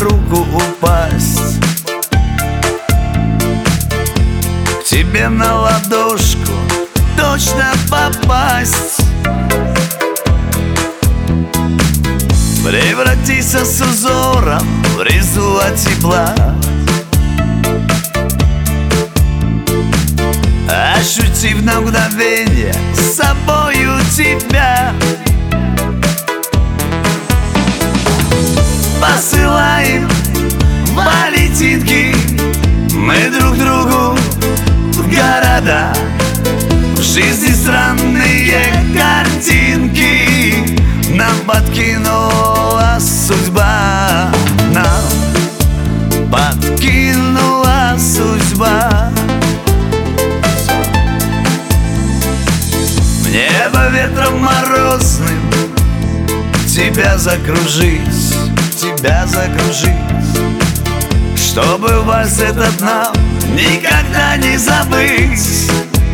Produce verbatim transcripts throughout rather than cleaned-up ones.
руку упасть, к тебе на ладошку точно попасть. Превратиться с узором в резу от тепла, ощутив на мгновение с собою тебя. Посылаем валентинки мы друг другу в города, в жизни странные картинки нам подкинула судьба, нам подкинула судьба. Небо ветром морозным тебя закружить, тебя закружить, чтобы вальс этот нам никогда не забыть.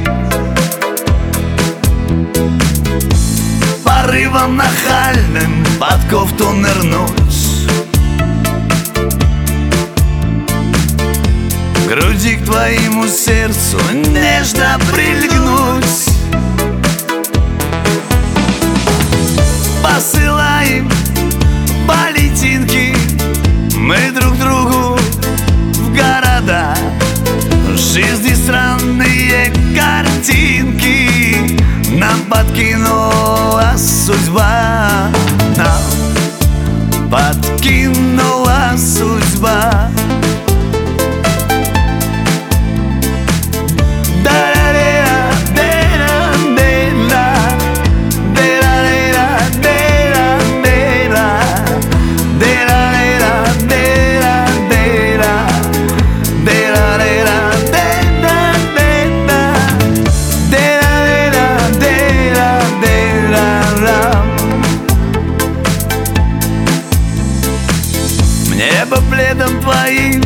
Порывом нахальным под кофту нырнуть, к груди к твоему сердцу нежно прильнуть. Посылаем валентинки мы друг другу в города, в жизни странные картинки нам подкинула судьба, нам подкинула судьба. Небо пледом твоим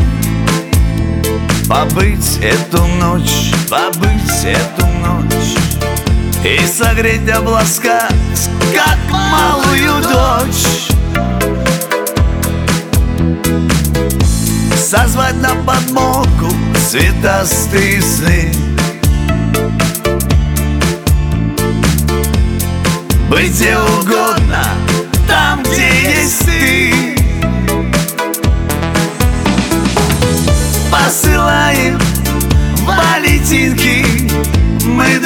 побыть эту ночь, побыть эту ночь и согреть, обласкать, как малую дочь. Созвать на подмогу цветастые сны, быть где угодно, там, где есть ты. Посылаем валентинки мы